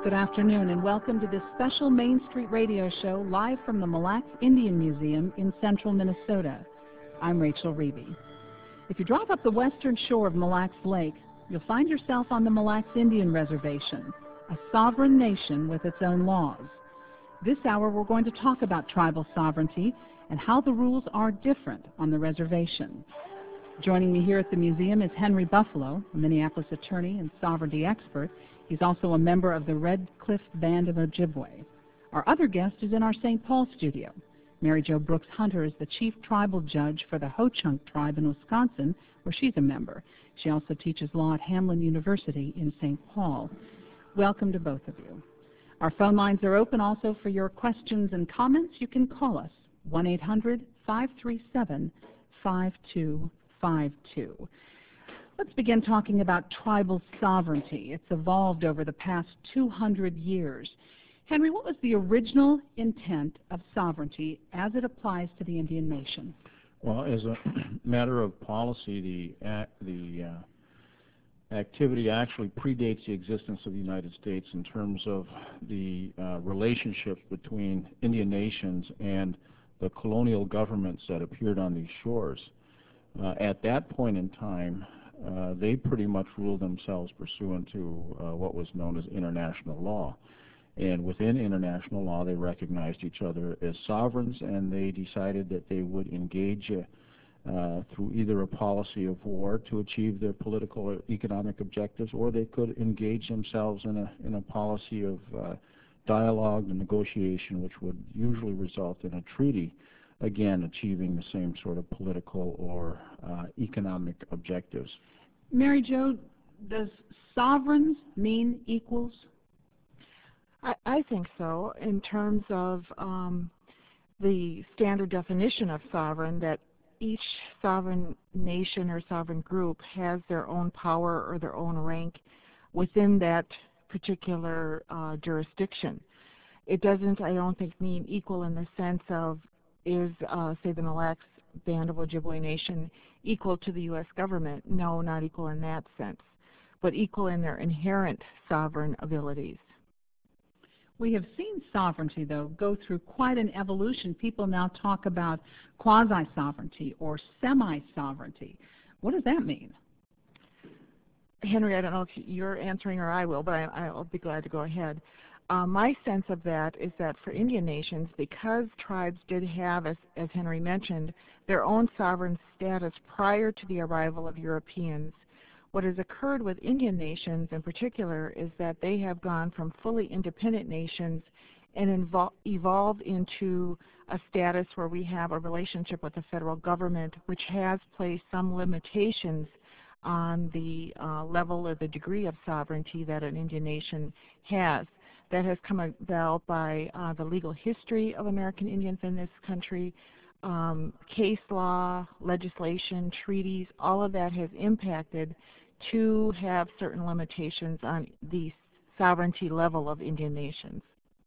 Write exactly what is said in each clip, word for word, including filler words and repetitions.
Good afternoon and welcome to this special Main Street radio show live from the Mille Lacs Indian Museum in central Minnesota. I'm Rachel Reeby. If you drive up the western shore of Mille Lacs Lake, you'll find yourself on the Mille Lacs Indian Reservation, a sovereign nation with its own laws. This hour we're going to talk about tribal sovereignty and how the rules are different on the reservation. Joining me here at the museum is Henry Buffalo, a Minneapolis attorney and sovereignty expert. He's also a member of the Red Cliff Band of Ojibwe. Our other guest is in our Saint Paul studio. Mary Jo Brooks Hunter is the chief tribal judge for the Ho-Chunk tribe in Wisconsin, where she's a member. She also teaches law at Hamline University in Saint Paul. Welcome to both of you. Our phone lines are open also for your questions and comments. You can call us, one eight hundred, five three seven, five two five two. Let's begin talking about tribal sovereignty. It's evolved over the past two hundred years. Henry, what was the original intent of sovereignty as it applies to the Indian nation? Well, as a matter of policy, the, act, the uh, activity actually predates the existence of the United States in terms of the uh, relationships between Indian nations and the colonial governments that appeared on these shores. Uh, at that point in time, uh, they pretty much ruled themselves pursuant to uh, what was known as international law. And within international law, they recognized each other as sovereigns, and they decided that they would engage uh, uh, through either a policy of war to achieve their political or economic objectives, or they could engage themselves in a, in a policy of uh, dialogue and negotiation, which would usually result in a treaty, again achieving the same sort of political or uh, economic objectives. Mary Jo, does sovereigns mean equals? I, I think so, in terms of um, the standard definition of sovereign, that each sovereign nation or sovereign group has their own power or their own rank within that particular uh, jurisdiction. It doesn't, I don't think, mean equal in the sense of, is, uh, say, the Mille Lacs Band of Ojibwe Nation equal to the U S government? No, not equal in that sense, but equal in their inherent sovereign abilities. We have seen sovereignty, though, go through quite an evolution. People now talk about quasi-sovereignty or semi-sovereignty. What does that mean? Henry, I don't know if you're answering or I will, but I, I'll be glad to go ahead. Uh, my sense of that is that for Indian nations, because tribes did have, as, as Henry mentioned, their own sovereign status prior to the arrival of Europeans, what has occurred with Indian nations in particular is that they have gone from fully independent nations and evolved into a status where we have a relationship with the federal government, which has placed some limitations on the uh, level or the degree of sovereignty that an Indian nation has. That has come about by uh, the legal history of American Indians in this country, um, case law, legislation, treaties, all of that has impacted to have certain limitations on the sovereignty level of Indian nations.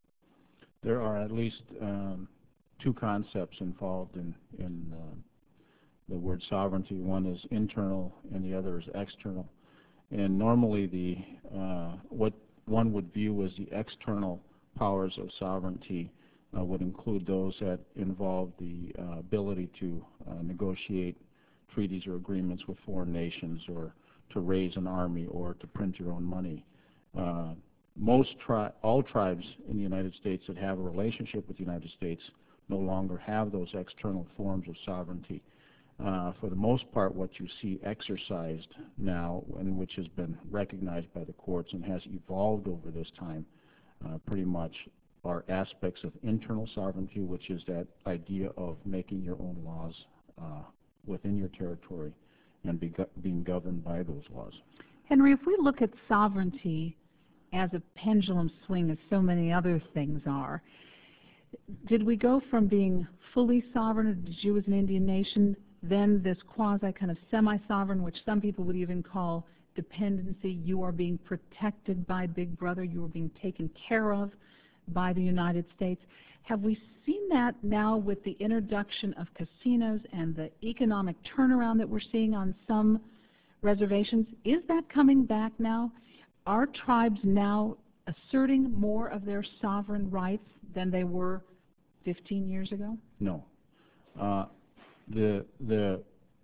There are at least um, two concepts involved in, in uh, the word sovereignty. One is internal and the other is external. And normally the uh, what one would view as the external powers of sovereignty uh, would include those that involve the uh, ability to uh, negotiate treaties or agreements with foreign nations, or to raise an army, or to print your own money. Uh, most tri all tribes in the United States that have a relationship with the United States no longer have those external forms of sovereignty. Uh, for the most part, what you see exercised now, and which has been recognized by the courts and has evolved over this time, uh, pretty much are aspects of internal sovereignty, which is that idea of making your own laws uh, within your territory and be go being governed by those laws. Henry, if we look at sovereignty as a pendulum swing, as so many other things are, did we go from being fully sovereign, or did you as an Indian nation, then this quasi kind of semi-sovereign, which some people would even call dependency? You are being protected by Big Brother. You are being taken care of by the United States. Have we seen that now with the introduction of casinos and the economic turnaround that we're seeing on some reservations? Is that coming back now? Are tribes now asserting more of their sovereign rights than they were fifteen years ago? No. Uh, the the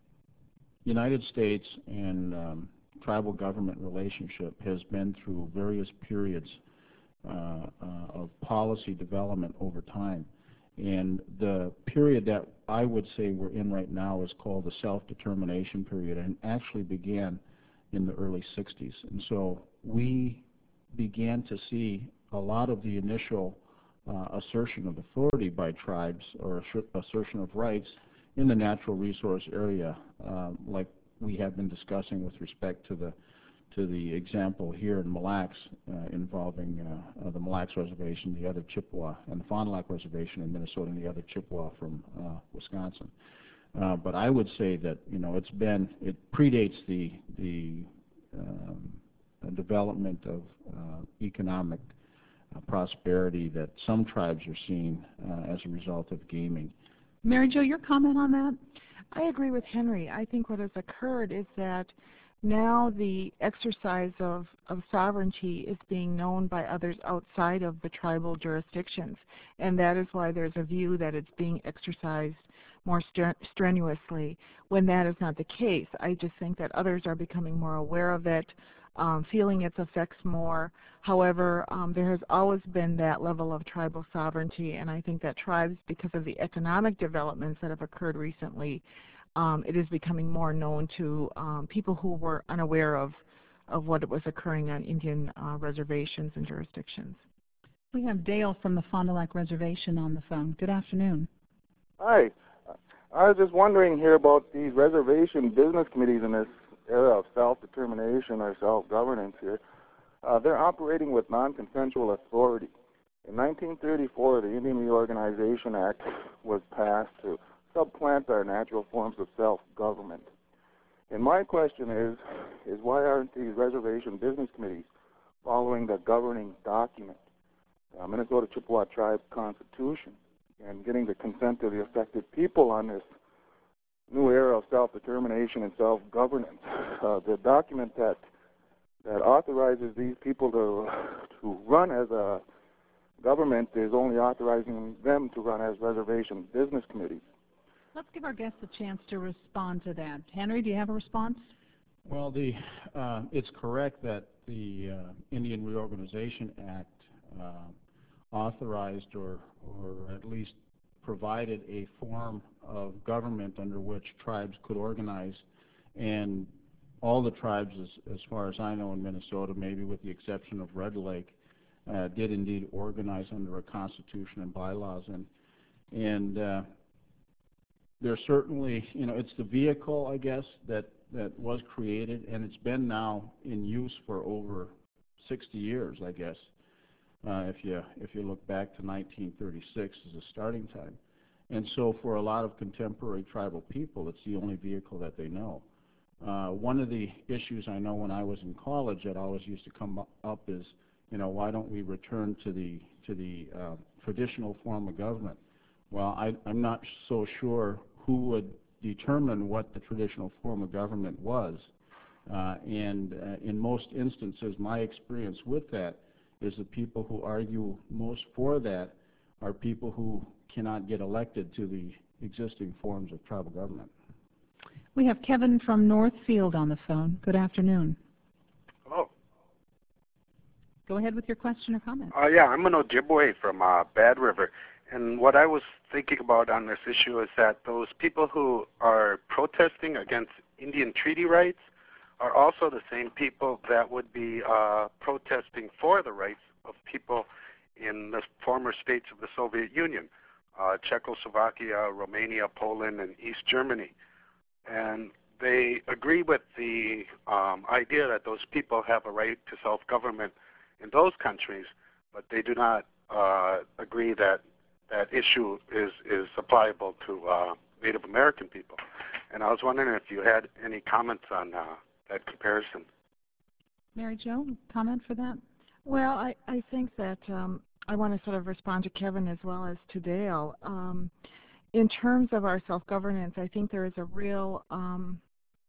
United States and um, tribal government relationship has been through various periods uh, uh, of policy development over time. And the period that I would say we're in right now is called the self-determination period, and actually began in the early sixties. And so we began to see a lot of the initial uh, assertion of authority by tribes, or assertion of rights, in the natural resource area, uh, like we have been discussing with respect to the to the example here in Mille Lacs uh, involving uh, uh, the Mille Lacs Reservation, the other Chippewa, and the Fond du Lac Reservation in Minnesota, and the other Chippewa from uh, Wisconsin. Uh, but I would say that, you know, it's been, it predates the, the um, development of uh, economic uh, prosperity that some tribes are seeing uh, as a result of gaming. Mary Jo, your comment on that? I agree with Henry. I think what has occurred is that now the exercise of, of sovereignty is being known by others outside of the tribal jurisdictions, and that is why there's a view that it's being exercised more strenuously, when that is not the case. I just think that others are becoming more aware of it, um, feeling its effects more. However, um, there has always been that level of tribal sovereignty, and I think that tribes, because of the economic developments that have occurred recently, um, it is becoming more known to um, people who were unaware of, of what was occurring on Indian uh, reservations and jurisdictions. We have Dale from the Fond du Lac Reservation on the phone. Good afternoon. Hi. I was just wondering here about these reservation business committees in this era of self-determination or self-governance here. Uh, they're operating with non-consensual authority. In nineteen thirty-four, the Indian Reorganization Act was passed to supplant our natural forms of self-government. And my question is, is why aren't these reservation business committees following the governing document, uh, Minnesota Chippewa Tribe Constitution, and getting the consent of the affected people on this new era of self-determination and self-governance? Uh, the document that that authorizes these people to to run as a government is only authorizing them to run as reservation business committees. Let's give our guests a chance to respond to that. Henry, do you have a response? Well, the uh, it's correct that the uh, Indian Reorganization Act uh, authorized or, or at least provided a form of government under which tribes could organize, and all the tribes, as, as far as I know in Minnesota, maybe with the exception of Red Lake, uh, did indeed organize under a constitution and bylaws. And, and uh, there's certainly, you know, it's the vehicle, I guess, that, that was created, and it's been now in use for over sixty years, I guess. Uh, if you if you look back to nineteen thirty-six as a starting time. And so for a lot of contemporary tribal people, it's the only vehicle that they know. Uh, one of the issues I know when I was in college that always used to come up is, you know, why don't we return to the to the uh, traditional form of government? Well, I, I'm not so sure who would determine what the traditional form of government was. Uh, and uh, in most instances, my experience with that is the people who argue most for that are people who cannot get elected to the existing forms of tribal government. We have Kevin from Northfield on the phone. Good afternoon. Hello. Go ahead with your question or comment. Uh, yeah, I'm an Ojibwe from uh, Bad River. And what I was thinking about on this issue is that those people who are protesting against Indian treaty rights are also the same people that would be uh, protesting for the rights of people in the former states of the Soviet Union, uh, Czechoslovakia, Romania, Poland, and East Germany. And they agree with the um, idea that those people have a right to self-government in those countries, but they do not uh, agree that that issue is, is applicable to uh, Native American people. And I was wondering if you had any comments on uh, that comparison. Mary Jo, comment for that? Well, I, I think that um, I want to sort of respond to Kevin as well as to Dale. Um, in terms of our self-governance, I think there is a real um,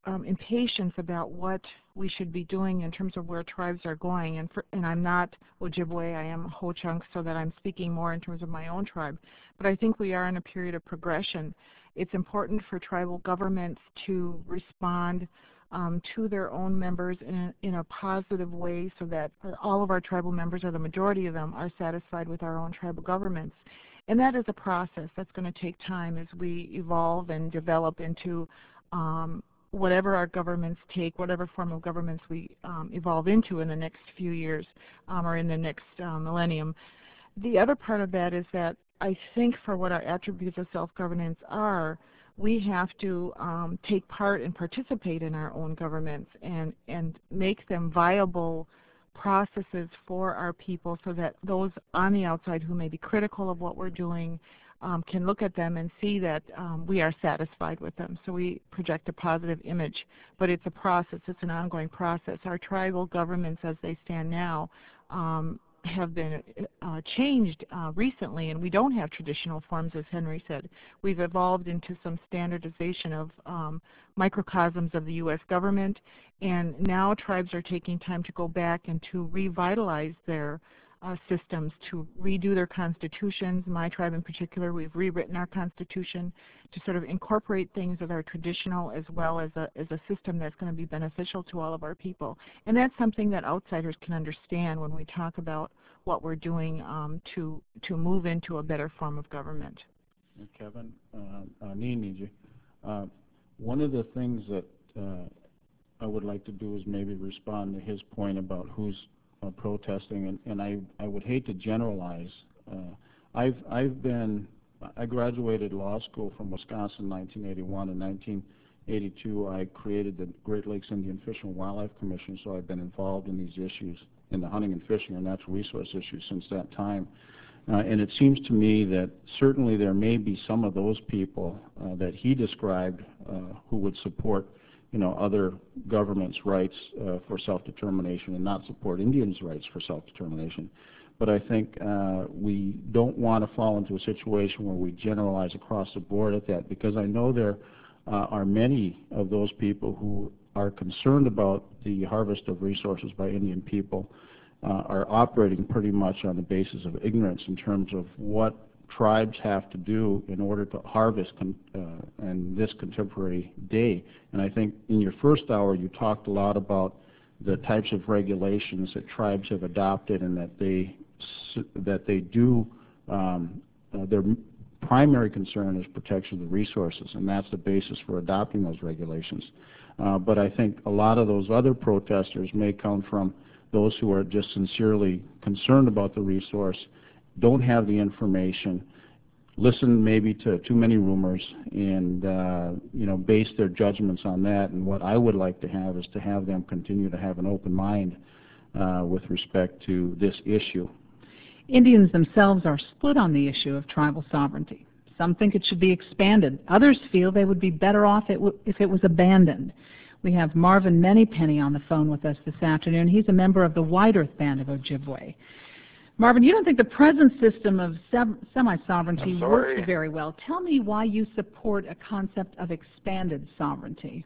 um, impatience about what we should be doing in terms of where tribes are going. And, for, and I'm not Ojibwe, I am Ho-Chunk, so that I'm speaking more in terms of my own tribe. But I think we are in a period of progression. It's important for tribal governments to respond um, to their own members in a, in a positive way so that all of our tribal members, or the majority of them, are satisfied with our own tribal governments. And that is a process that's going to take time as we evolve and develop into um, whatever our governments take, whatever form of governments we um, evolve into in the next few years um, or in the next uh, millennium. The other part of that is that I think for what our attributes of self-governance are, we have to um, take part and participate in our own governments and, and make them viable processes for our people so that those on the outside who may be critical of what we're doing um, can look at them and see that um, we are satisfied with them. So we project a positive image, but it's a process, it's an ongoing process. Our tribal governments as they stand now um, have been uh, changed uh, recently, and we don't have traditional forms, as Henry said. We've evolved into some standardization of um, microcosms of the U S government, and now tribes are taking time to go back and to revitalize their uh, systems, to redo their constitutions. My tribe in particular, we've rewritten our constitution to sort of incorporate things that are traditional as well as a, as a system that's going to be beneficial to all of our people. And that's something that outsiders can understand when we talk about what we're doing um, to, to move into a better form of government. Kevin, uh, uh, Nini, uh, one of the things that uh, I would like to do is maybe respond to his point about who's uh, protesting, and, and I, I would hate to generalize. Uh, I've, I've been, I graduated law school from Wisconsin in nineteen eighty-one. In nineteen eighty-two, I created the Great Lakes Indian Fish and Wildlife Commission, so I've been involved in these issues, in the hunting and fishing and natural resource issues since that time. Uh, and it seems to me that certainly there may be some of those people uh, that he described uh, who would support, you know, other governments' rights uh, for self-determination and not support Indians' rights for self-determination. But I think uh, we don't want to fall into a situation where we generalize across the board at that, because I know there uh, are many of those people who are concerned about the harvest of resources by Indian people uh, are operating pretty much on the basis of ignorance in terms of what tribes have to do in order to harvest con uh, in this contemporary day. And I think in your first hour you talked a lot about the types of regulations that tribes have adopted, and that they that they do um, uh, their primary concern is protection of the resources, and that's the basis for adopting those regulations. Uh, but I think a lot of those other protesters may come from those who are just sincerely concerned about the resource, don't have the information, listen maybe to too many rumors, and uh, you know, base their judgments on that. And what I would like to have is to have them continue to have an open mind uh, with respect to this issue. Indians themselves are split on the issue of tribal sovereignty. Some think it should be expanded. Others feel they would be better off it w if it was abandoned. We have Marvin Manypenny on the phone with us this afternoon. He's a member of the White Earth Band of Ojibwe. Marvin, you don't think the present system of semi-sovereignty works very well. Tell me why you support a concept of expanded sovereignty.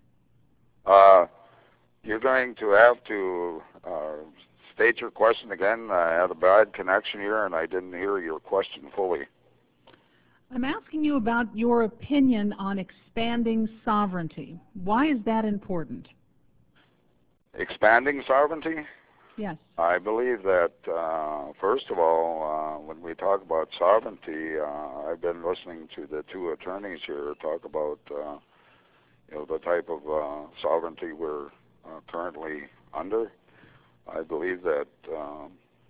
Uh, you're going to have to uh, state your question again. I had a bad connection here and I didn't hear your question fully. I'm asking you about your opinion on expanding sovereignty. Why is that important? Expanding sovereignty? Yes. I believe that, uh, first of all, uh, when we talk about sovereignty, uh, I've been listening to the two attorneys here talk about uh, you know, the type of uh, sovereignty we're uh, currently under. I believe that um,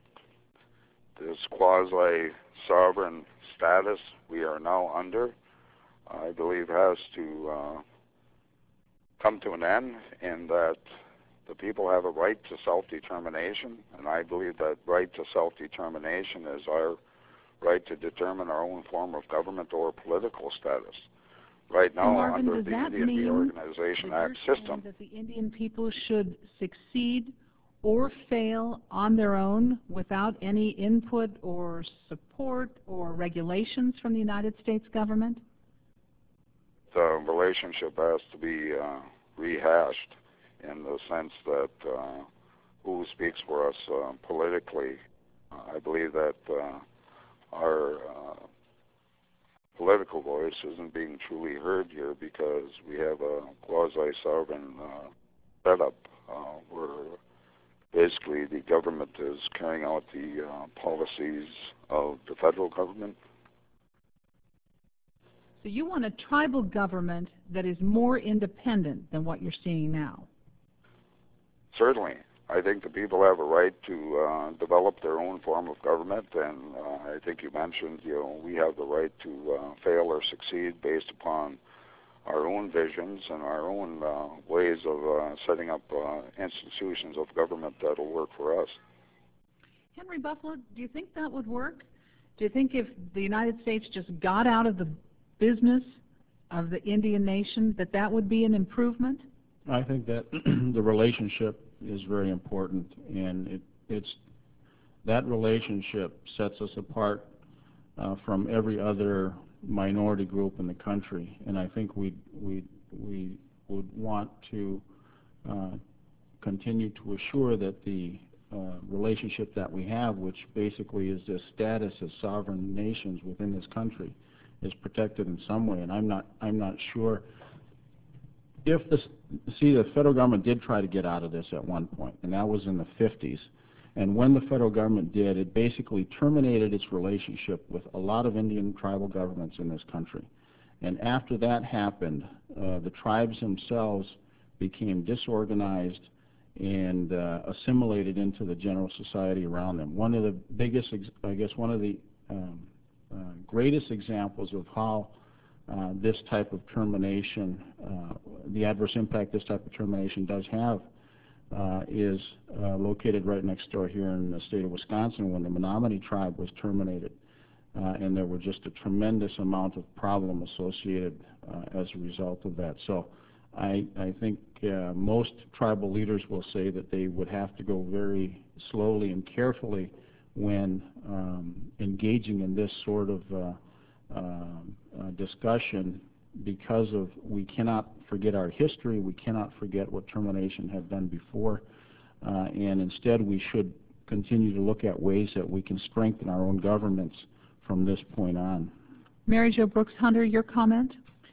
this quasi-sovereign status we are now under, I believe has to uh, come to an end, and that the people have a right to self-determination, and I believe that right to self-determination is our right to determine our own form of government or political status. Right now, Marvin, under the Indian Reorganization Act system, that the Indian people should succeed or fail on their own without any input or support or regulations from the United States government? The relationship has to be uh, rehashed in the sense that uh, who speaks for us uh, politically. Uh, I believe that uh, our uh, political voice isn't being truly heard here because we have a quasi-sovereign uh, setup uh, where basically the government is carrying out the uh, policies of the federal government. So you want a tribal government that is more independent than what you're seeing now? Certainly. I think the people have a right to uh, develop their own form of government, and uh, I think you mentioned, you know, we have the right to uh, fail or succeed based upon our own visions and our own uh, ways of uh, setting up uh, institutions of government that will work for us. Henry Buffalo, do you think that would work? Do you think if the United States just got out of the business of the Indian nation, that that would be an improvement? I think that the relationship is very important, and it, it's that relationship sets us apart uh, from every other minority group in the country, and I think we we we would want to uh, continue to assure that the uh, relationship that we have, which basically is this status as sovereign nations within this country, is protected in some way. And I'm not I'm not sure if this. See, the federal government did try to get out of this at one point, and that was in the fifties. And when the federal government did, it basically terminated its relationship with a lot of Indian tribal governments in this country. And after that happened, uh, the tribes themselves became disorganized and uh, assimilated into the general society around them. One of the biggest, ex I guess, one of the um, uh, greatest examples of how uh, this type of termination, uh, the adverse impact this type of termination does have, Uh, is uh, located right next door here in the state of Wisconsin when the Menominee tribe was terminated. Uh, and there were just a tremendous amount of problem associated uh, as a result of that. So I, I think uh, most tribal leaders will say that they would have to go very slowly and carefully when um, engaging in this sort of uh, uh, uh, discussion, because of we cannot forget our history, we cannot forget what termination had done before, uh, and instead we should continue to look at ways that we can strengthen our own governments from this point on. Mary Jo Brooks Hunter, your comment?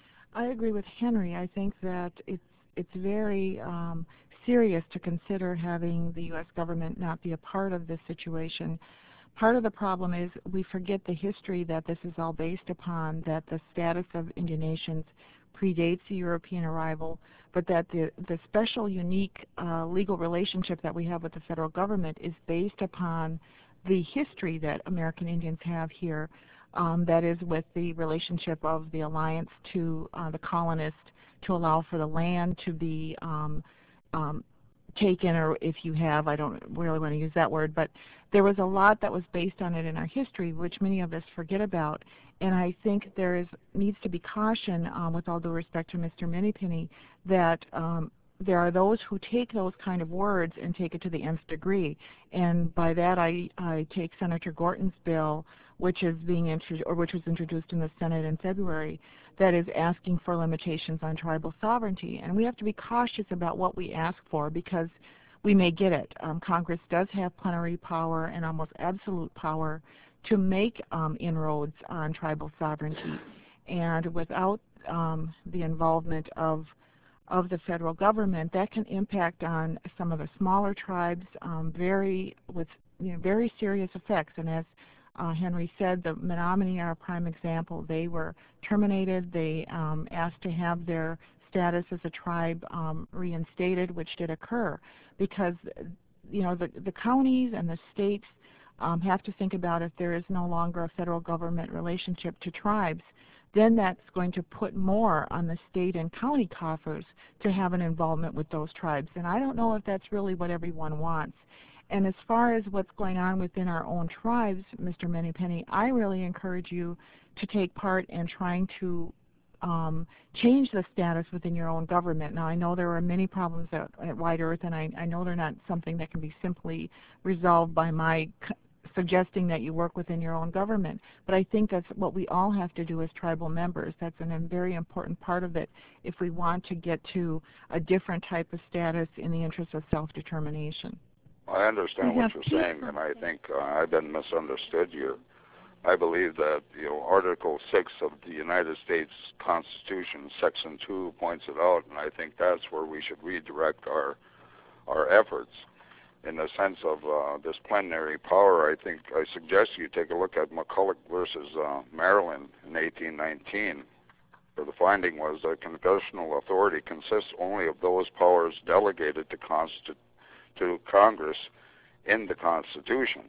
I agree with Henry. I think that it's it's very um, serious to consider having the U S government not be a part of this situation. Part of the problem is we forget the history that this is all based upon, that the status of Indian nations predates the European arrival, but that the, the special, unique uh, legal relationship that we have with the federal government is based upon the history that American Indians have here, um, that is with the relationship of the alliance to uh, the colonist to allow for the land to be um, um, taken, or if you have, I don't really want to use that word, but there was a lot that was based on it in our history, which many of us forget about. And I think there is needs to be caution, um, with all due respect to Mister Minniepenny, that um, there are those who take those kind of words and take it to the nth degree. And by that, I, I take Senator Gorton's bill, which is being introduced, or which was introduced in the Senate in February, that is asking for limitations on tribal sovereignty. And we have to be cautious about what we ask for, because we may get it. Um, Congress does have plenary power and almost absolute power to make um, inroads on tribal sovereignty. And without um, the involvement of of the federal government, that can impact on some of the smaller tribes um, very with you know, very serious effects. And as uh, Henry said, the Menominee are a prime example. They were terminated. They um, asked to have their status as a tribe um, reinstated, which did occur, because you know the the counties and the states um, have to think about, if there is no longer a federal government relationship to tribes, then that's going to put more on the state and county coffers to have an involvement with those tribes. And I don't know if that's really what everyone wants. And as far as what's going on within our own tribes, Mister Minniepenny, I really encourage you to take part in trying to um, change the status within your own government. Now, I know there are many problems at, at White Earth, and I, I know they're not something that can be simply resolved by my suggesting that you work within your own government. But I think that's what we all have to do as tribal members. That's an, a very important part of it if we want to get to a different type of status in the interest of self-determination. I understand what you're saying, and I think uh, I've been misunderstood here. I believe that, you know, Article six of the United States Constitution, Section two, points it out, and I think that's where we should redirect our our efforts. In the sense of uh, this plenary power, I think I suggest you take a look at McCulloch versus uh, Maryland in eighteen nineteen, where the finding was that congressional authority consists only of those powers delegated to, Consti to Congress in the Constitution.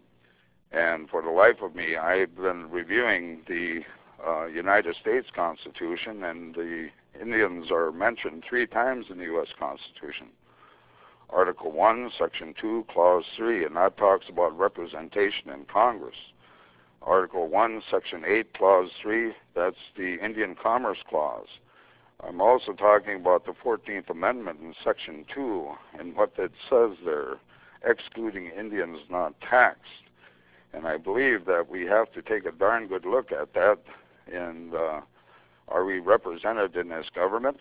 And for the life of me, I've been reviewing the uh, United States Constitution, and the Indians are mentioned three times in the U S Constitution. Article one, Section two, Clause three, and that talks about representation in Congress. Article one, Section eight, Clause three, that's the Indian Commerce Clause. I'm also talking about the fourteenth Amendment in Section two, and what it says there, excluding Indians not taxed. And I believe that we have to take a darn good look at that. And uh, are we represented in this government?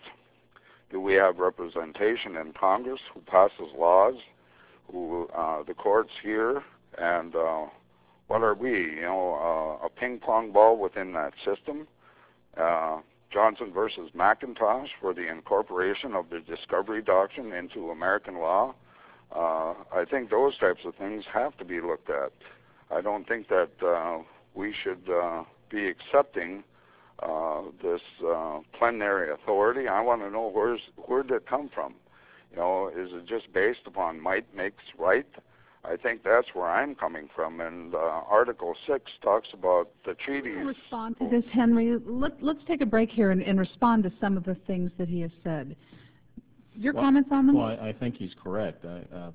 Do we have representation in Congress who passes laws, who uh, the courts hear? And uh, what are we? You know, uh, a ping pong ball within that system? Uh, Johnson versus McIntosh for the incorporation of the discovery doctrine into American law. Uh, I think those types of things have to be looked at. I don't think that uh, we should uh, be accepting uh, this uh, plenary authority. I want to know where's, where did it come from? You know, is it just based upon might makes right? I think that's where I'm coming from. And uh, Article six talks about the treaties. I'll respond to this, Henry. Let, let's take a break here and, and respond to some of the things that he has said. Your well, comments on them? Well, I, I think he's correct. I, uh,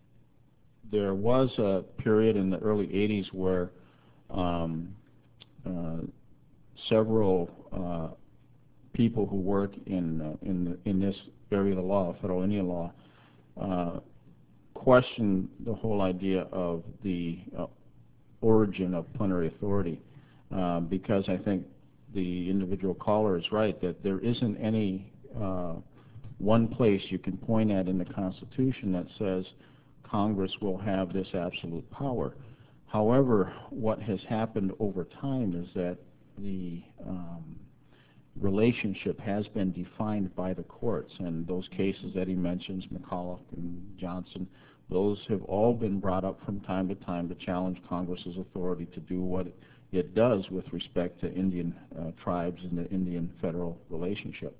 there was a period in the early eighties where um, uh, several uh, people who work in uh, in the, in this area of the law, federal Indian law, uh, questioned the whole idea of the uh, origin of plenary authority, uh, because I think the individual caller is right that there isn't any uh, one place you can point at in the Constitution that says Congress will have this absolute power. However, what has happened over time is that the um, relationship has been defined by the courts, and those cases that he mentions, McCulloch and Johnson, those have all been brought up from time to time to challenge Congress's authority to do what it does with respect to Indian uh, tribes and the Indian-federal relationship.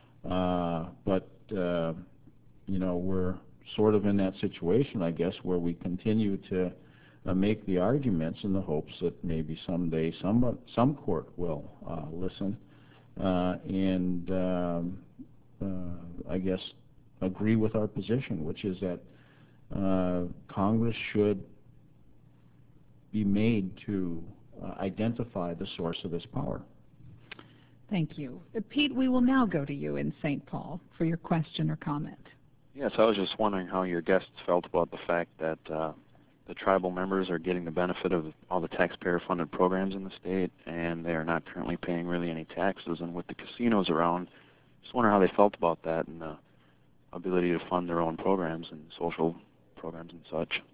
Uh, but, uh, you know, we're sort of in that situation, I guess, where we continue to uh, make the arguments in the hopes that maybe someday some, some court will uh, listen uh, and, um, uh, I guess, agree with our position, which is that uh, Congress should be made to uh, identify the source of this power. Thank you. Uh, Pete, we will now go to you in Saint Paul for your question or comment. Yes, I was just wondering how your guests felt about the fact that uh, the tribal members are getting the benefit of all the taxpayer-funded programs in the state, and they are not currently paying really any taxes. And with the casinos around, just wonder how they felt about that and the ability to fund their own programs and social programs and such.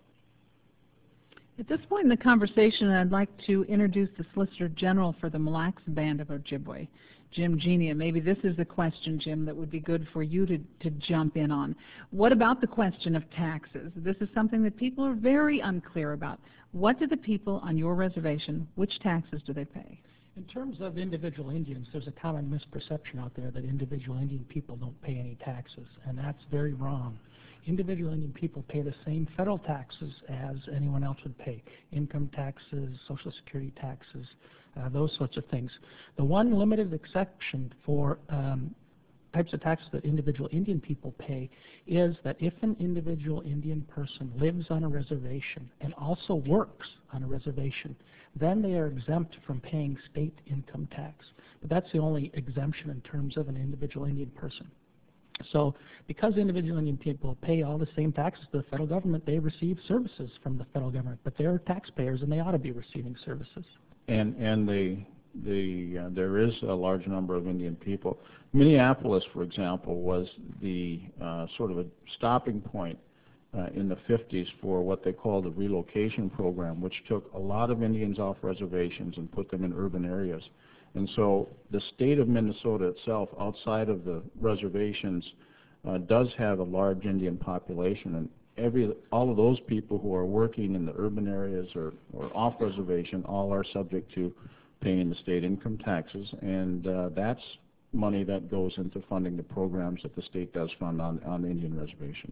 At this point in the conversation, I'd like to introduce the Solicitor General for the Mille Lacs Band of Ojibwe, Jim Genia. Maybe this is the question, Jim, that would be good for you to, to jump in on. What about the question of taxes? This is something that people are very unclear about. What do the people on your reservation, which taxes do they pay? In terms of individual Indians, there's a common misperception out there that individual Indian people don't pay any taxes, and that's very wrong. Individual Indian people pay the same federal taxes as anyone else would pay, income taxes, Social Security taxes, uh, those sorts of things. The one limited exception for um, types of taxes that individual Indian people pay is that if an individual Indian person lives on a reservation and also works on a reservation, then they are exempt from paying state income tax. But that's the only exemption in terms of an individual Indian person. So because individual Indian people pay all the same taxes to the federal government, they receive services from the federal government, but they're taxpayers and they ought to be receiving services. And, and the, the, uh, there is a large number of Indian people. Minneapolis, for example, was the uh, sort of a stopping point uh, in the fifties for what they call the relocation program, which took a lot of Indians off reservations and put them in urban areas. And so the state of Minnesota itself, outside of the reservations, uh, does have a large Indian population, and every all of those people who are working in the urban areas or, or off reservation all are subject to paying the state income taxes, and uh, that's money that goes into funding the programs that the state does fund on, on Indian reservations.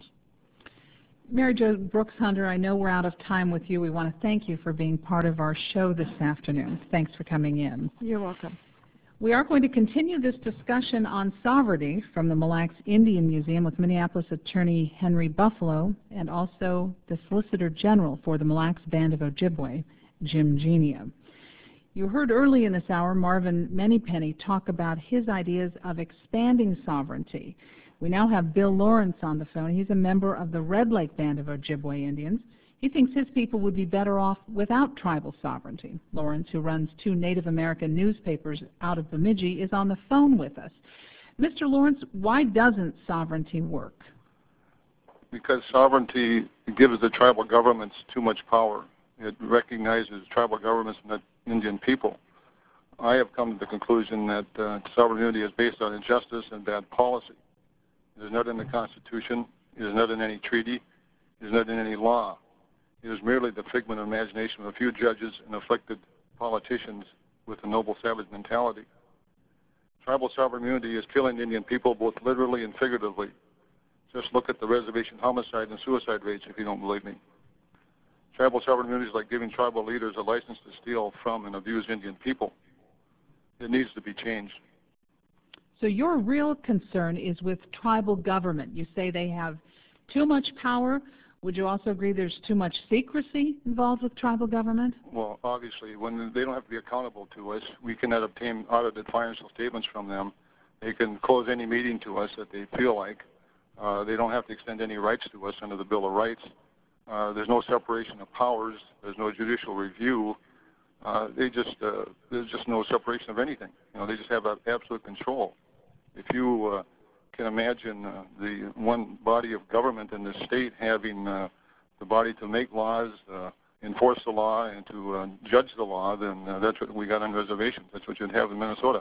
Mary Jo Brooks Hunter, I know we're out of time with you. We want to thank you for being part of our show this afternoon. Thanks for coming in. You're welcome. We are going to continue this discussion on sovereignty from the Mille Lacs Indian Museum with Minneapolis Attorney Henry Buffalo and also the Solicitor General for the Mille Lacs Band of Ojibwe, Jim Genia. You heard early in this hour Marvin Manypenny talk about his ideas of expanding sovereignty. We now have Bill Lawrence on the phone. He's a member of the Red Lake Band of Ojibwe Indians. He thinks his people would be better off without tribal sovereignty. Lawrence, who runs two Native American newspapers out of Bemidji, is on the phone with us. Mister Lawrence, why doesn't sovereignty work? Because sovereignty gives the tribal governments too much power. It recognizes tribal governments and the Indian people. I have come to the conclusion that uh, sovereignty is based on injustice and bad policy. It is not in the Constitution. It is not in any treaty. It is not in any law. It is merely the figment of imagination of a few judges and afflicted politicians with a noble savage mentality. Tribal sovereign immunity is killing Indian people both literally and figuratively. Just look at the reservation homicide and suicide rates if you don't believe me. Tribal sovereign immunity is like giving tribal leaders a license to steal from and abuse Indian people. It needs to be changed. So your real concern is with tribal government. You say they have too much power. Would you also agree there's too much secrecy involved with tribal government? Well, obviously, when they don't have to be accountable to us, we cannot obtain audited financial statements from them. They can close any meeting to us that they feel like. Uh, they don't have to extend any rights to us under the Bill of Rights. Uh, there's no separation of powers. There's no judicial review. Uh, they just uh, there's just no separation of anything. You know, they just have absolute control. If you uh, can imagine uh, the one body of government in the state having uh, the body to make laws, uh, enforce the law, and to uh, judge the law, then uh, that's what we got on reservations. That's what you'd have in Minnesota.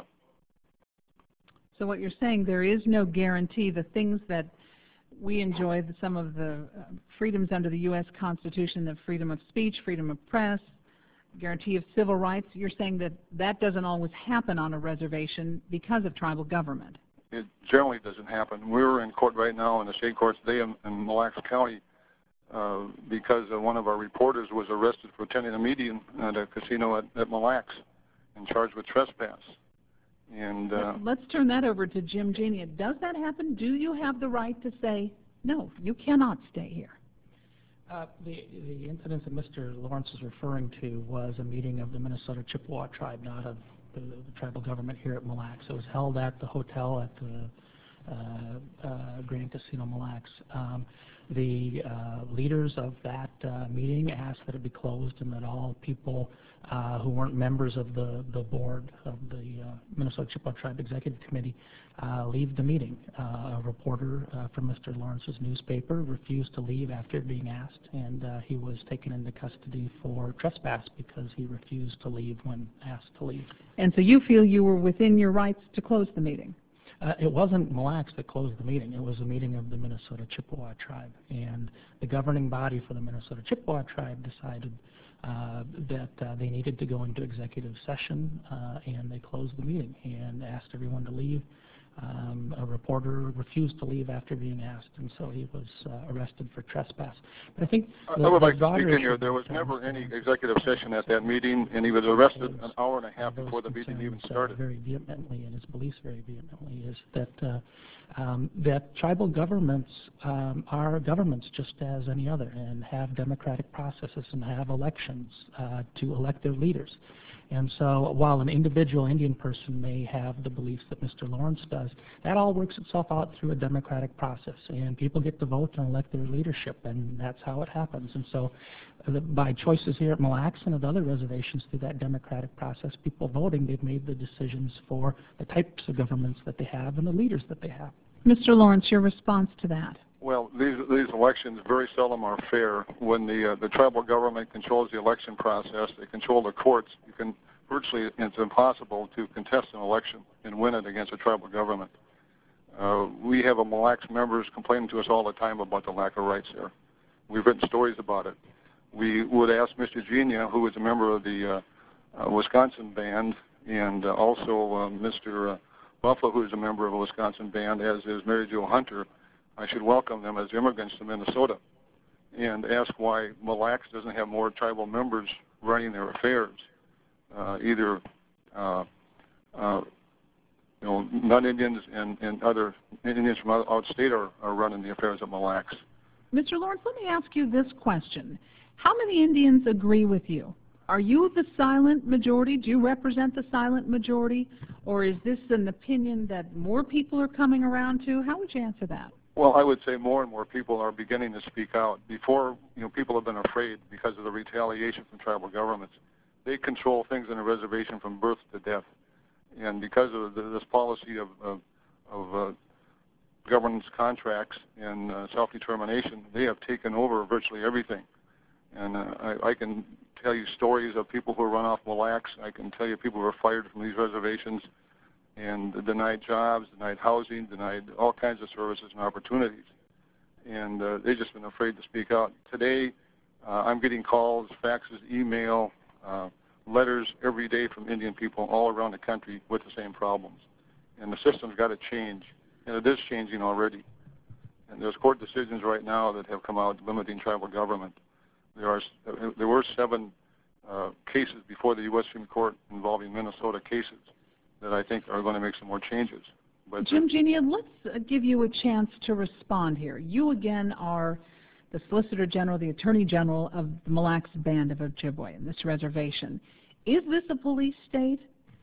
So what you're saying, there is no guarantee the things that we enjoy, the, some of the uh, freedoms under the U S Constitution, the freedom of speech, freedom of press, guarantee of civil rights, you're saying that that doesn't always happen on a reservation because of tribal government. It generally doesn't happen. We're in court right now in the state courts today in, in Mille Lacs County uh, because uh, one of our reporters was arrested for attending a meeting at a casino at, at Mille Lacs and charged with trespass. And uh, let's turn that over to Jim Genia. Does that happen? Do you have the right to say, no, you cannot stay here? Uh, the, the incident that Mister Lawrence is referring to was a meeting of the Minnesota Chippewa tribe, not of the, the tribal government here at Mille Lacs. It was held at the hotel at the uh, uh, Grand Casino Mille Lacs. Um, the uh, leaders of that uh, meeting asked that it be closed and that all people uh, who weren't members of the, the board of the uh, Minnesota Chippewa Tribe Executive Committee uh, leave the meeting. Uh, a reporter uh, from Mister Lawrence's newspaper refused to leave after being asked, and uh, he was taken into custody for trespass because he refused to leave when asked to leave. And so you feel you were within your rights to close the meeting? Uh, it wasn't Mille Lacs that closed the meeting. It was a meeting of the Minnesota Chippewa Tribe. And the governing body for the Minnesota Chippewa Tribe decided uh, that uh, they needed to go into executive session, uh, and they closed the meeting and asked everyone to leave. Um, a reporter refused to leave after being asked, and so he was uh, arrested for trespass. But I think the, I would the like to speak in here. There was never any executive session at that meeting, and he was arrested an hour and a half before the meeting even started. Uh, very vehemently, and his beliefs very vehemently, is that uh, um, that tribal governments um, are governments just as any other, and have democratic processes and have elections uh, to elect their leaders. And so while an individual Indian person may have the beliefs that Mister Lawrence does, that all works itself out through a democratic process. And people get to vote and elect their leadership, and that's how it happens. And so uh, by choices here at Mille Lacs and at other reservations through that democratic process, people voting, they've made the decisions for the types of governments that they have and the leaders that they have. Mister Lawrence, your response to that? Well, these these elections very seldom are fair. When the uh, the tribal government controls the election process, they control the courts. You can virtually it's impossible to contest an election and win it against a tribal government. Uh, we have a Mille Lacs members complaining to us all the time about the lack of rights there. We've written stories about it. We would ask Mister Genia, who is a member of the uh, uh, Wisconsin band, and uh, also uh, Mister Uh, Buffalo, who is a member of a Wisconsin band, as is Mary Jo Hunter, I should welcome them as immigrants to Minnesota and ask why Mille Lacs doesn't have more tribal members running their affairs. Uh, either uh, uh, you know, non-Indians and, and other Indians from out, outstate are, are running the affairs of Mille Lacs. Mister Lawrence, let me ask you this question. How many Indians agree with you? Are you the silent majority? Do you represent the silent majority? Or is this an opinion that more people are coming around to? How would you answer that? Well, I would say more and more people are beginning to speak out. Before, you know, people have been afraid because of the retaliation from tribal governments. They control things in a reservation from birth to death. And because of the, this policy of, of, of uh, governance contracts and uh, self-determination, they have taken over virtually everything. And uh, I, I can tell you stories of people who run off Mille Lacs. I can tell you people who are fired from these reservations and denied jobs, denied housing, denied all kinds of services and opportunities. And uh, they've just been afraid to speak out. Today, uh, I'm getting calls, faxes, email, uh, letters every day from Indian people all around the country with the same problems. And the system's got to change, and it is changing already. And there's court decisions right now that have come out limiting tribal government. There are there were seven uh, cases before the U S Supreme Court involving Minnesota cases that I think are going to make some more changes. But Jim Genia, let's uh, give you a chance to respond here. You again are the Solicitor General, the Attorney General of the Mille Lacs Band of Ojibwe in this reservation. Is this a police state?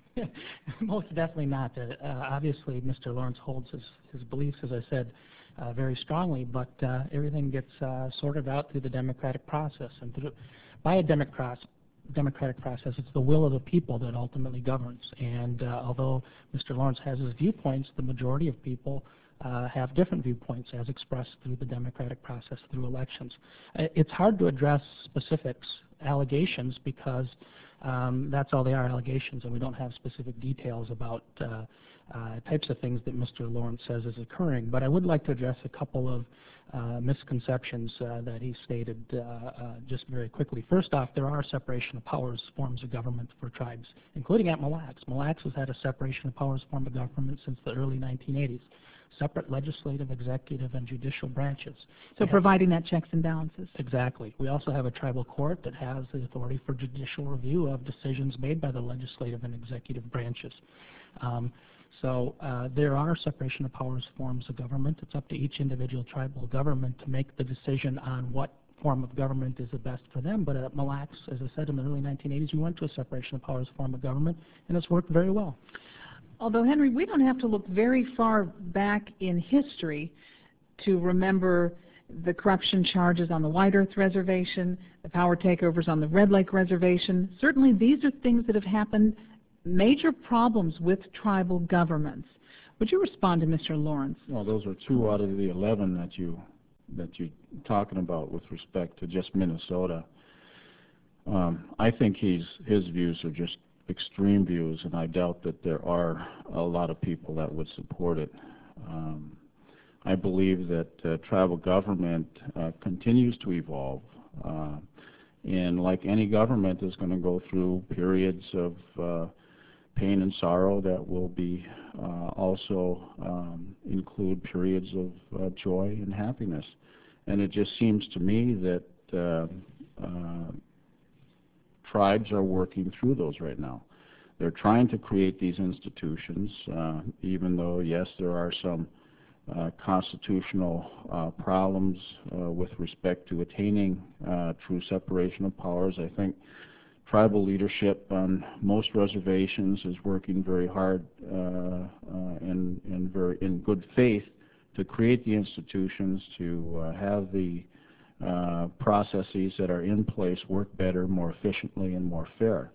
Most definitely not. Uh, obviously, Mister Lawrence holds his, his beliefs, as I said, uh, very strongly, but uh, everything gets uh, sorted out through the democratic process. And through, by a democrat, democratic process, it's the will of the people that ultimately governs. And uh, although Mister Lawrence has his viewpoints, the majority of people uh, have different viewpoints as expressed through the democratic process, through elections. Uh, it's hard to address specifics, allegations, because um, that's all they are, allegations, and we don't have specific details about uh, uh, types of things that Mister Lawrence says is occurring. But I would like to address a couple of uh, misconceptions uh, that he stated uh, uh, just very quickly. First off, there are separation of powers forms of government for tribes, including at Mille Lacs. Mille Lacs has had a separation of powers form of government since the early nineteen eighties. Separate legislative, executive, and judicial branches. So providing that checks and balances. Exactly. We also have a tribal court that has the authority for judicial review of decisions made by the legislative and executive branches. Um, so uh, there are separation of powers forms of government. It's up to each individual tribal government to make the decision on what form of government is the best for them. But at Mille Lacs, as I said, in the early nineteen eighties, we went to a separation of powers form of government, and it's worked very well. Although, Henry, we don't have to look very far back in history to remember the corruption charges on the White Earth Reservation, the power takeovers on the Red Lake Reservation. Certainly these are things that have happened, major problems with tribal governments. Would you respond to Mister Lawrence? Well, those are two out of the eleven that you that you're talking about with respect to just Minnesota. Um, I think he's his views are just extreme views, and I doubt that there are a lot of people that would support it. Um, I believe that uh, tribal government uh, continues to evolve, uh, and like any government is going to go through periods of uh, pain and sorrow that will be uh, also um, include periods of uh, joy and happiness. And it just seems to me that uh, uh, tribes are working through those right now. They're trying to create these institutions, uh, even though, yes, there are some uh, constitutional uh, problems uh, with respect to attaining uh, true separation of powers. I think tribal leadership on most reservations is working very hard uh, uh, and, and very in good faith to create the institutions, to uh, have the uh, processes that are in place work better, more efficiently, and more fair.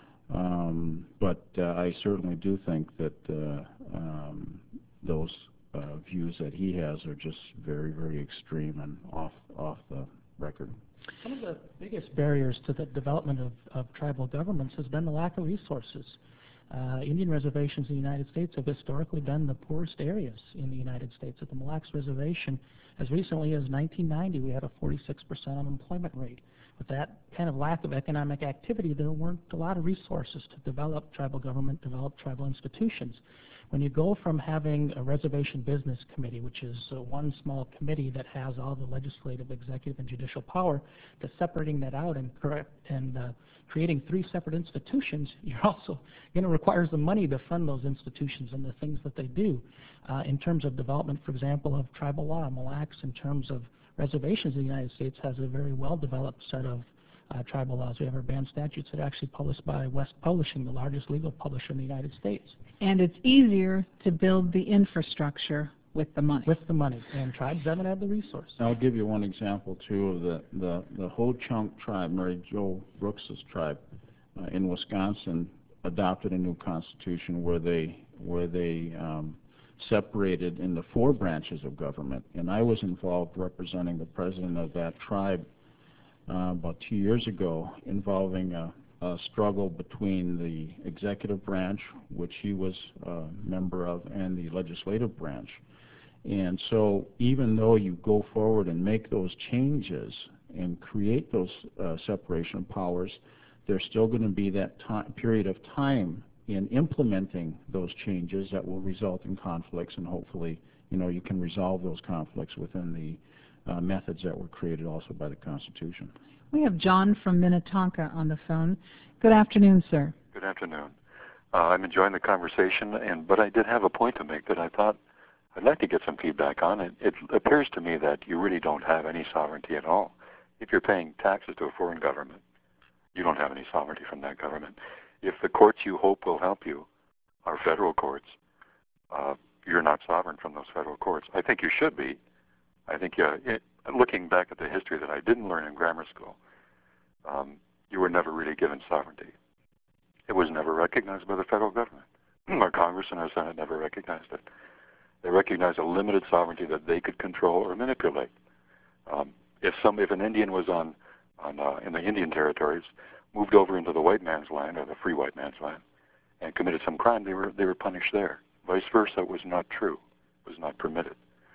Um, but uh, I certainly do think that uh, um, those uh, views that he has are just very, very extreme and off off the record. Some of the biggest barriers to the development of, of tribal governments has been the lack of resources. Uh, Indian reservations in the United States have historically been the poorest areas in the United States. At the Mille Lacs Reservation, as recently as nineteen ninety, we had a forty-six percent unemployment rate. With that kind of lack of economic activity, there weren't a lot of resources to develop tribal government, develop tribal institutions. When you go from having a reservation business committee, which is uh, one small committee that has all the legislative, executive, and judicial power, to separating that out and, correct, and uh, creating three separate institutions, you're also going to require the money to fund those institutions and the things that they do. Uh, in terms of development, for example, of tribal law, Mille Lacs, in terms of reservations in the United States, has a very well-developed set of uh, tribal laws. We have our banned statutes that are actually published by West Publishing, the largest legal publisher in the United States. And it's easier to build the infrastructure with the money. With the money, and tribes haven't had the resource. I'll give you one example, too, of the, the, the Ho-Chunk tribe, Mary Jo Brooks's tribe uh, in Wisconsin, adopted a new constitution where they, where they um, separated into four branches of government. And I was involved representing the president of that tribe uh, about two years ago, involving a, a struggle between the executive branch, which he was a member of, and the legislative branch. And so even though you go forward and make those changes and create those uh, separation of powers, there's still going to be that time, period of time in implementing those changes that will result in conflicts, and hopefully, you know, you can resolve those conflicts within the uh, methods that were created also by the Constitution. We have John from Minnetonka on the phone. Good afternoon, sir. Good afternoon. Uh, I'm enjoying the conversation, and but I did have a point to make that I thought I'd like to get some feedback on. It, it appears to me that you really don't have any sovereignty at all. If you're paying taxes to a foreign government, you don't have any sovereignty from that government. If the courts you hope will help you are federal courts, uh, you're not sovereign from those federal courts. I think you should be. I think, uh, it, looking back at the history that I didn't learn in grammar school, um, you were never really given sovereignty. It was never recognized by the federal government. Our Congress and our Senate never recognized it. They recognized a limited sovereignty that they could control or manipulate. Um, if some, if an Indian was on, on uh, in the Indian territories, moved over into the white man's land or the free white man's land, and committed some crime, they were they were punished there. Vice versa was not true, was not permitted.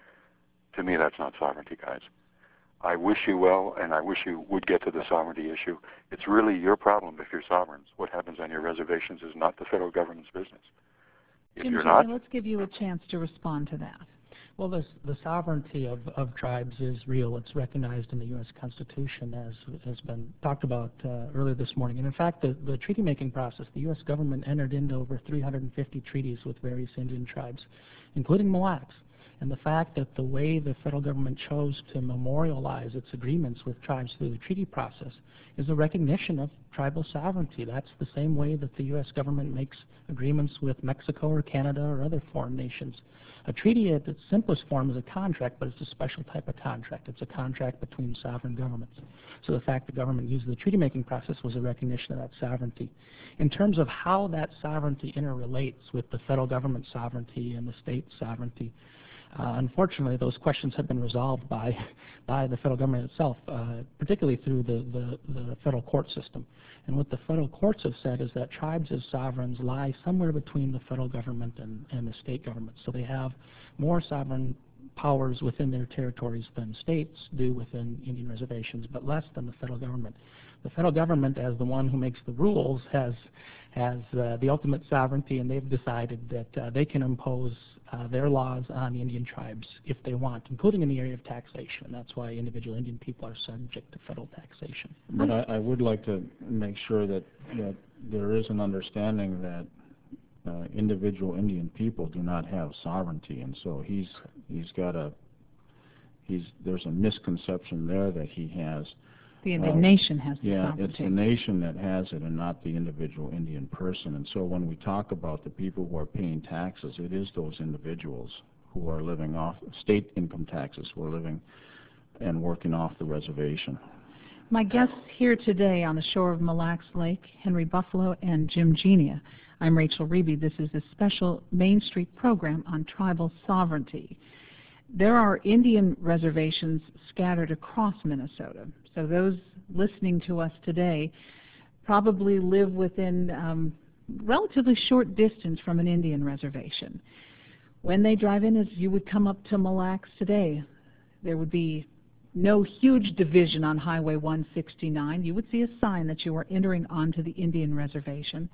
To me, that's not sovereignty, guys. I wish you well, and I wish you would get to the sovereignty issue. It's really your problem if you're sovereigns. What happens on your reservations is not the federal government's business. If Jim you're Julian, not, let's give you a chance to respond to that. Well, this, the sovereignty of, of tribes is real. It's recognized in the U S Constitution, as has been talked about uh, earlier this morning. And in fact, the, the treaty-making process, the U S government entered into over three hundred fifty treaties with various Indian tribes, including Mille Lacs. And the fact that the way the federal government chose to memorialize its agreements with tribes through the treaty process is a recognition of tribal sovereignty. That's the same way that the U S government makes agreements with Mexico or Canada or other foreign nations. A treaty at its simplest form is a contract, but it's a special type of contract. It's a contract between sovereign governments. So the fact the government used the treaty-making process was a recognition of that sovereignty. In terms of how that sovereignty interrelates with the federal government sovereignty and the state sovereignty, Uh, unfortunately, those questions have been resolved by, by the federal government itself, uh, particularly through the, the, the federal court system. And what the federal courts have said is that tribes as sovereigns lie somewhere between the federal government and, and the state government. So they have more sovereign powers within their territories than states do within Indian reservations, but less than the federal government. The federal government, as the one who makes the rules, has, has uh, the ultimate sovereignty, and they've decided that uh, they can impose Uh, their laws on the Indian tribes if they want, including in the area of taxation. That's why individual Indian people are subject to federal taxation. But I, I would like to make sure that, that there is an understanding that uh, individual Indian people do not have sovereignty, and so he's he's got a he's there's a misconception there that he has. The Indian uh, nation has the yeah, sovereignty. it's the nation that has it and not the individual Indian person. And so when we talk about the people who are paying taxes, it is those individuals who are living off state income taxes, who are living and working off the reservation. My guests here today on the shore of Mille Lacs Lake, Henry Buffalo and Jim Genia. I'm Rachel Reeby. This is a special Main Street program on tribal sovereignty. There are Indian reservations scattered across Minnesota. So those listening to us today probably live within um, relatively short distance from an Indian reservation. When they drive in, as you would come up to Mille Lacs today, there would be no huge division on Highway one sixty-nine. You would see a sign that you are entering onto the Indian reservation.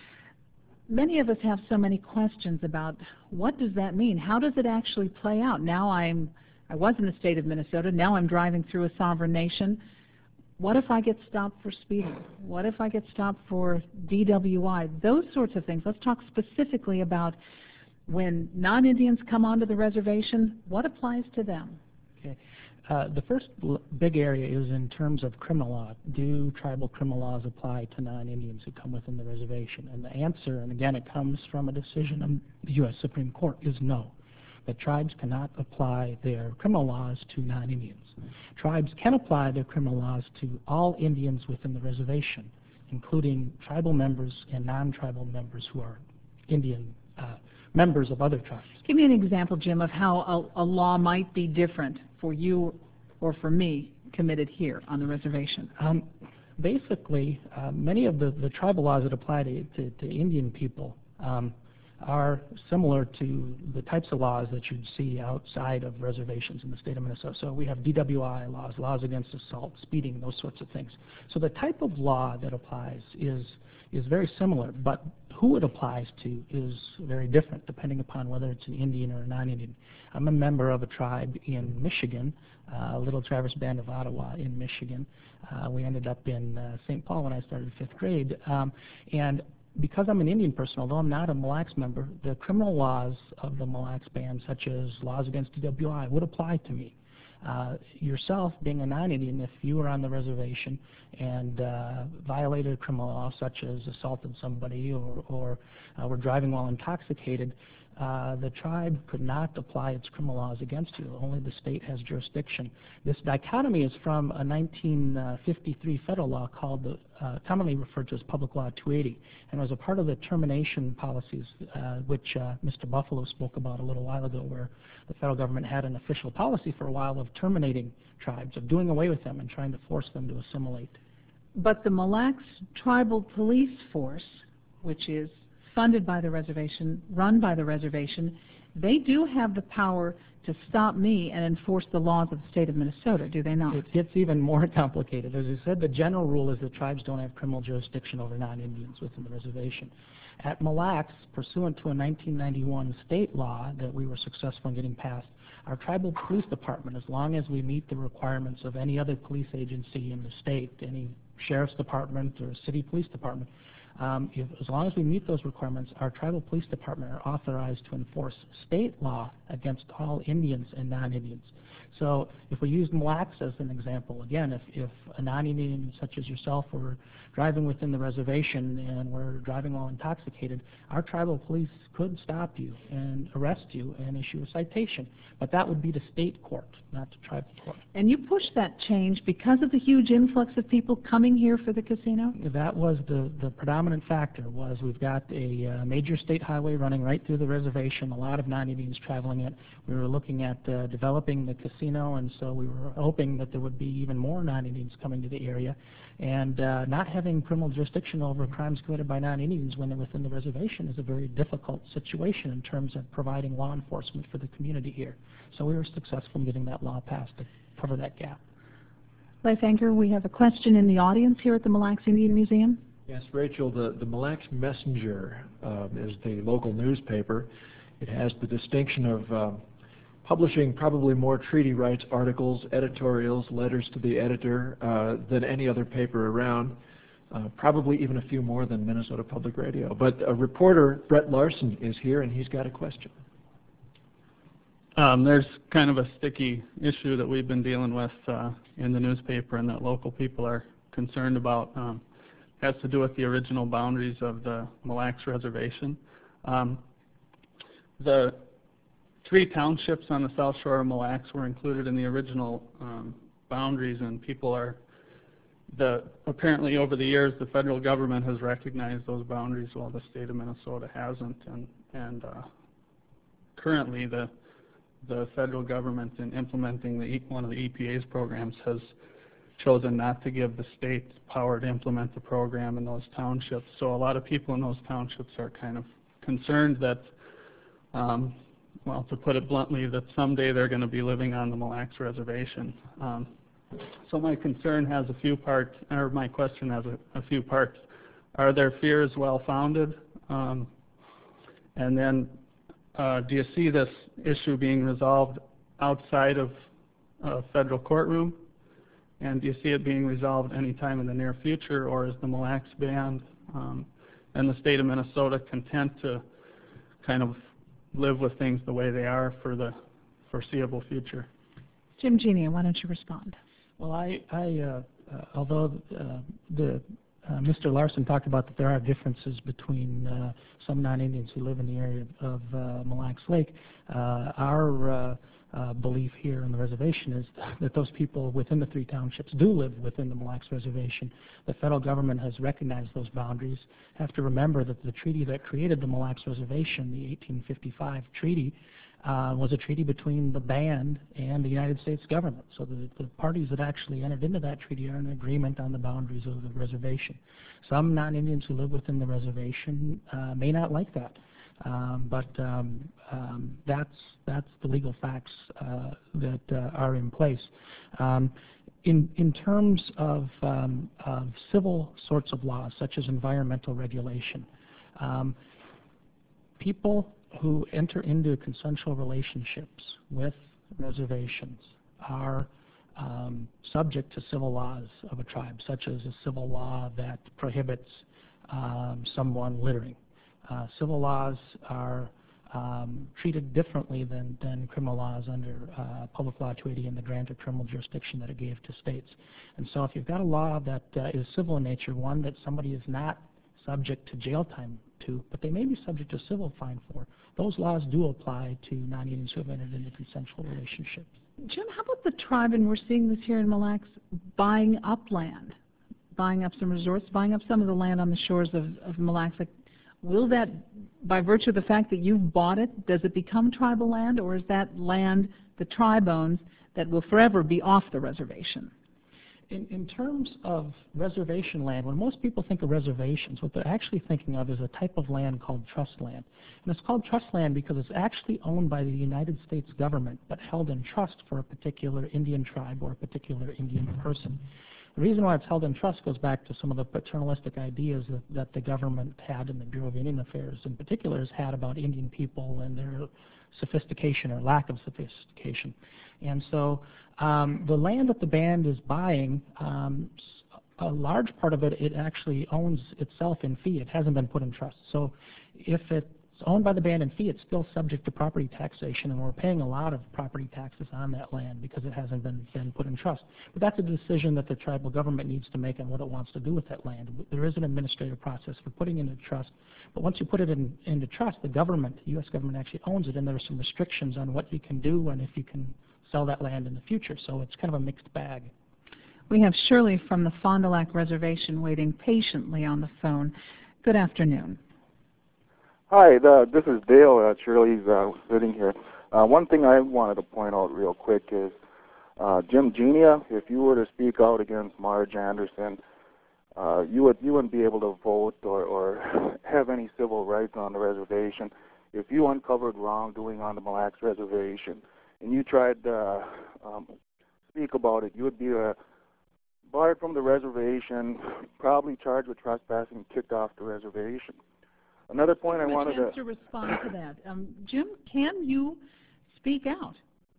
Many of us have so many questions about what does that mean? How does it actually play out? Now I'm, I was in the state of Minnesota, now I'm driving through a sovereign nation. What if I get stopped for speeding? What if I get stopped for D W I? Those sorts of things. Let's talk specifically about when non-Indians come onto the reservation, what applies to them? Okay. Uh, the first big area is in terms of criminal law. Do tribal criminal laws apply to non-Indians who come within the reservation? And the answer, and again it comes from a decision of the U S Supreme Court, is no. That tribes cannot apply their criminal laws to non-Indians. Tribes can apply their criminal laws to all Indians within the reservation, including tribal members and non-tribal members who are Indian uh, members of other tribes. Give me an example, Jim, of how a, a law might be different for you or for me committed here on the reservation. Um, basically, uh, many of the, the tribal laws that apply to, to, to Indian people um, are similar to the types of laws that you'd see outside of reservations in the state of Minnesota. So we have D W I laws, laws against assault, speeding, those sorts of things. So the type of law that applies is is very similar, but who it applies to is very different depending upon whether it's an Indian or a non-Indian. I'm a member of a tribe in Michigan, uh, Little Traverse Band of Ottawa in Michigan. Uh, we ended up in uh, Saint Paul when I started fifth grade. Um, and because I'm an Indian person, although I'm not a Mille Lacs member, the criminal laws of the Mille Lacs Band, such as laws against D W I, would apply to me. Uh, yourself, being a non-Indian, if you were on the reservation and uh, violated a criminal law, such as assaulted somebody or, or uh, were driving while intoxicated, uh, the tribe could not apply its criminal laws against you. Only the state has jurisdiction. This dichotomy is from a nineteen fifty-three federal law called, the, uh, commonly referred to as Public Law two eighty, and was a part of the termination policies, uh, which uh, Mister Buffalo spoke about a little while ago, where the federal government had an official policy for a while of terminating tribes, of doing away with them and trying to force them to assimilate. But the Mille Lacs Tribal Police Force, which is funded by the reservation, run by the reservation, they do have the power to stop me and enforce the laws of the state of Minnesota, do they not? It gets even more complicated. As I said, the general rule is that tribes don't have criminal jurisdiction over non-Indians within the reservation. At Mille Lacs, pursuant to a nineteen ninety-one state law that we were successful in getting passed, our tribal police department, as long as we meet the requirements of any other police agency in the state, any sheriff's department or city police department, Um, if, as long as we meet those requirements, our tribal police department are authorized to enforce state law against all Indians and non-Indians. So if we use Mille Lacs as an example, again, if, if a non-Indian such as yourself were driving within the reservation and were driving while intoxicated, our tribal police could stop you and arrest you and issue a citation. But that would be to state court, not to tribal court. And you pushed that change because of the huge influx of people coming here for the casino? That was the, the predominant factor, was we've got a uh, major state highway running right through the reservation, a lot of non-Indians traveling it. We were looking at uh, developing the casino, and so we were hoping that there would be even more non-Indians coming to the area. And uh, not having criminal jurisdiction over crimes committed by non-Indians when they're within the reservation is a very difficult situation in terms of providing law enforcement for the community here. So we were successful in getting that law passed to cover that gap. Leif Anker, we have a question in the audience here at the Mille Lacs Indian Museum. Yes, Rachel, the, the Mille Lacs Messenger um, is the local newspaper. It has the distinction of um, publishing probably more treaty rights articles, editorials, letters to the editor uh, than any other paper around, uh, probably even a few more than Minnesota Public Radio. But a reporter, Brett Larson, is here, and he's got a question. Um, there's kind of a sticky issue that we've been dealing with uh, in the newspaper and that local people are concerned about. Um, has to do with the original boundaries of the Mille Lacs Reservation. Um, the three townships on the south shore of Mille Lacs were included in the original um, boundaries, and people are, the apparently over the years the federal government has recognized those boundaries while the state of Minnesota hasn't, and, and uh, currently the the federal government in implementing the one of the E P A's programs has chosen not to give the state power to implement the program in those townships. So a lot of people in those townships are kind of concerned that, um, well, to put it bluntly, that someday they're going to be living on the Mille Lacs Reservation. Um, so my concern has a few parts, or my question has a, a few parts. Are their fears well-founded? Um, and then uh, do you see this issue being resolved outside of a federal courtroom? And do you see it being resolved anytime in the near future, or is the Mille Lacs Band um, and the state of Minnesota content to kind of live with things the way they are for the foreseeable future? Jim Genia, why don't you respond? Well, I, I uh, uh, although uh, the uh, Mister Larson talked about that there are differences between uh, some non-Indians who live in the area of uh, Mille Lacs Lake, uh, our uh, Uh, belief here on the reservation is that those people within the three townships do live within the Mille Lacs Reservation. The federal government has recognized those boundaries. Have to remember that the treaty that created the Mille Lacs Reservation, the eighteen fifty-five treaty, uh, was a treaty between the band and the United States government. So the, the parties that actually entered into that treaty are in agreement on the boundaries of the reservation. Some non-Indians who live within the reservation uh, may not like that. Um, but um, um, that's that's the legal facts uh, that uh, are in place. Um, in in terms of, um, of civil sorts of laws, such as environmental regulation, um, people who enter into consensual relationships with reservations are um, subject to civil laws of a tribe, such as a civil law that prohibits um, someone littering. Uh, civil laws are um, treated differently than, than criminal laws under uh, Public Law two eighty and the grant of criminal jurisdiction that it gave to states. And so if you've got a law that uh, is civil in nature, one that somebody is not subject to jail time to, but they may be subject to civil fine for, those laws do apply to non-Indians who have entered into consensual relationships. Jim, how about the tribe, and we're seeing this here in Mille Lacs, buying up land, buying up some resorts, buying up some of the land on the shores of, of Mille Lacs? Like, will that, by virtue of the fact that you've bought it, does it become tribal land, or is that land the tribe owns that will forever be off the reservation? In, in terms of reservation land, when most people think of reservations, what they're actually thinking of is a type of land called trust land. And it's called trust land because it's actually owned by the United States government, but held in trust for a particular Indian tribe or a particular Indian person. The reason why it's held in trust goes back to some of the paternalistic ideas that, that the government had, and the Bureau of Indian Affairs in particular has had about Indian people and their sophistication or lack of sophistication. And so um, the land that the band is buying, um, a large part of it, it actually owns itself in fee. It hasn't been put in trust. So if it's owned by the band in fee, it's still subject to property taxation, and we're paying a lot of property taxes on that land because it hasn't been, been put in trust. But that's a decision that the tribal government needs to make on what it wants to do with that land. There is an administrative process for putting it into trust, but once you put it in, into trust, the government, the U S government actually owns it, and there are some restrictions on what you can do and if you can sell that land in the future. So it's kind of a mixed bag. We have Shirley from the Fond du Lac Reservation waiting patiently on the phone. Good afternoon. Hi, the, this is Dale. Uh, Shirley's uh, sitting here. Uh, one thing I wanted to point out real quick is uh, Jim Genia, if you were to speak out against Marge Anderson, uh, you, would, you wouldn't be able to vote or, or have any civil rights on the reservation. If you uncovered wrongdoing on the Mille Lacs Reservation and you tried to uh, um, speak about it, you would be uh, barred from the reservation, probably charged with trespassing, kicked off the reservation. Another point I wanted to... to respond to that. Um, Jim, can you speak out?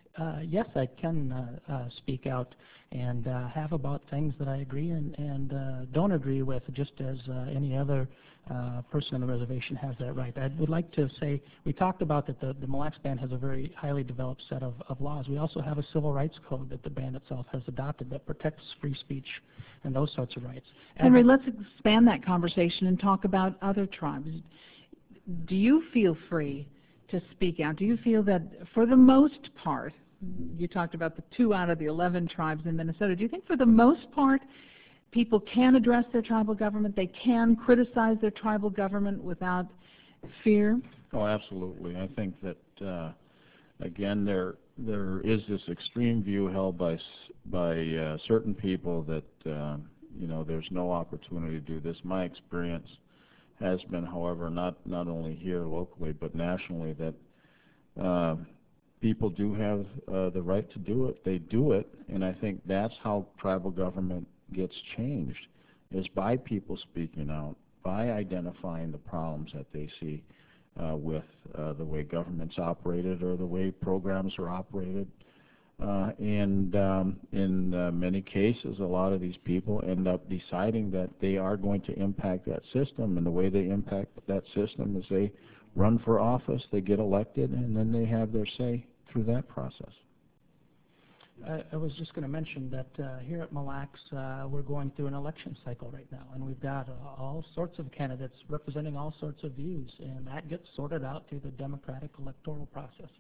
Uh, yes, I can uh, uh, speak out and uh, have about things that I agree and, and uh, don't agree with, just as uh, any other uh, person on the reservation has that right. I would like to say, we talked about that the, the Mille Lacs Band has a very highly developed set of, of laws. We also have a civil rights code that the band itself has adopted that protects free speech and those sorts of rights. Henry, let's expand that conversation and talk about other tribes. Do you feel free to speak out? Do you feel that for the most part, you talked about the two out of the eleven tribes in Minnesota, do you think for the most part people can address their tribal government, they can criticize their tribal government without fear? Oh, absolutely. I think that, uh, again, there there is this extreme view held by, by uh, certain people that, uh, you know, there's no opportunity to do this. My experience has been, however, not, not only here locally but nationally, that uh, people do have uh, the right to do it. They do it, and I think that's how tribal government gets changed, is by people speaking out, by identifying the problems that they see uh, with uh, the way government's operated or the way programs are operated. Uh, and um, in uh, many cases, a lot of these people end up deciding that they are going to impact that system, and the way they impact that system is they run for office, they get elected, and then they have their say through that process. I, I was just going to mention that uh, here at Mille Lacs, uh, we're going through an election cycle right now, and we've got uh, all sorts of candidates representing all sorts of views, and that gets sorted out through the democratic electoral process.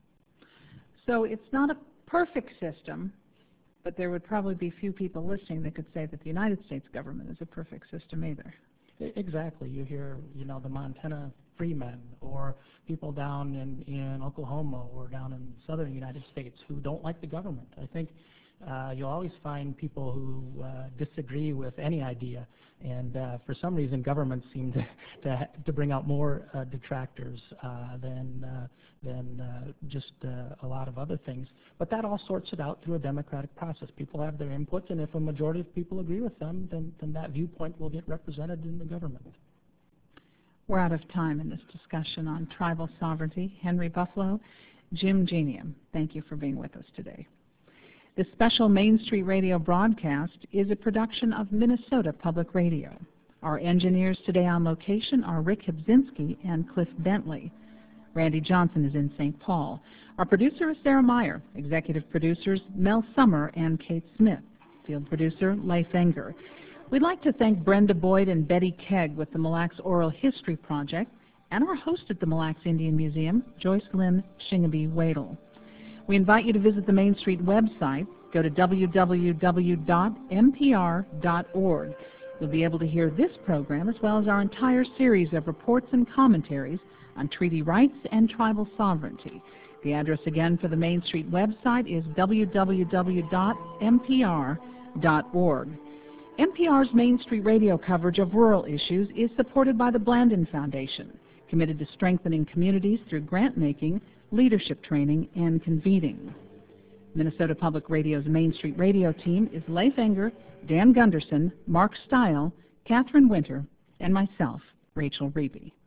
So it's not a perfect system, but there would probably be few people listening that could say that the United States government is a perfect system either. Exactly. You hear, you know, the Montana Freemen, or people down in, in Oklahoma or down in the southern United States who don't like the government. I think uh, you'll always find people who uh, disagree with any idea, and uh, for some reason governments seem to, to, to bring out more uh, detractors uh, than, uh, than uh, just uh, a lot of other things. But that all sorts it out through a democratic process. People have their input, and if a majority of people agree with them, then, then that viewpoint will get represented in the government. We're out of time in this discussion on tribal sovereignty. Henry Buffalo, Jim Genium, thank you for being with us today. This special Main Street Radio broadcast is a production of Minnesota Public Radio. Our engineers today on location are Rick Hibzinski and Cliff Bentley. Randy Johnson is in Saint Paul. Our producer is Sarah Meyer. Executive producers Mel Summer and Kate Smith. Field producer Leif Enger. We'd like to thank Brenda Boyd and Betty Kegg with the Mille Lacs Oral History Project, and our host at the Mille Lacs Indian Museum, Joyce Lynn Shingaby-Wadle. We invite you to visit the Main Street website. Go to w w w dot m p r dot org. You'll be able to hear this program as well as our entire series of reports and commentaries on treaty rights and tribal sovereignty. The address again for the Main Street website is w w w dot m p r dot org. M P R's Main Street Radio coverage of rural issues is supported by the Blandin Foundation, committed to strengthening communities through grant-making, leadership training, and convening. Minnesota Public Radio's Main Street Radio team is Leif Enger, Dan Gunderson, Mark Stile, Catherine Winter, and myself, Rachel Reeby.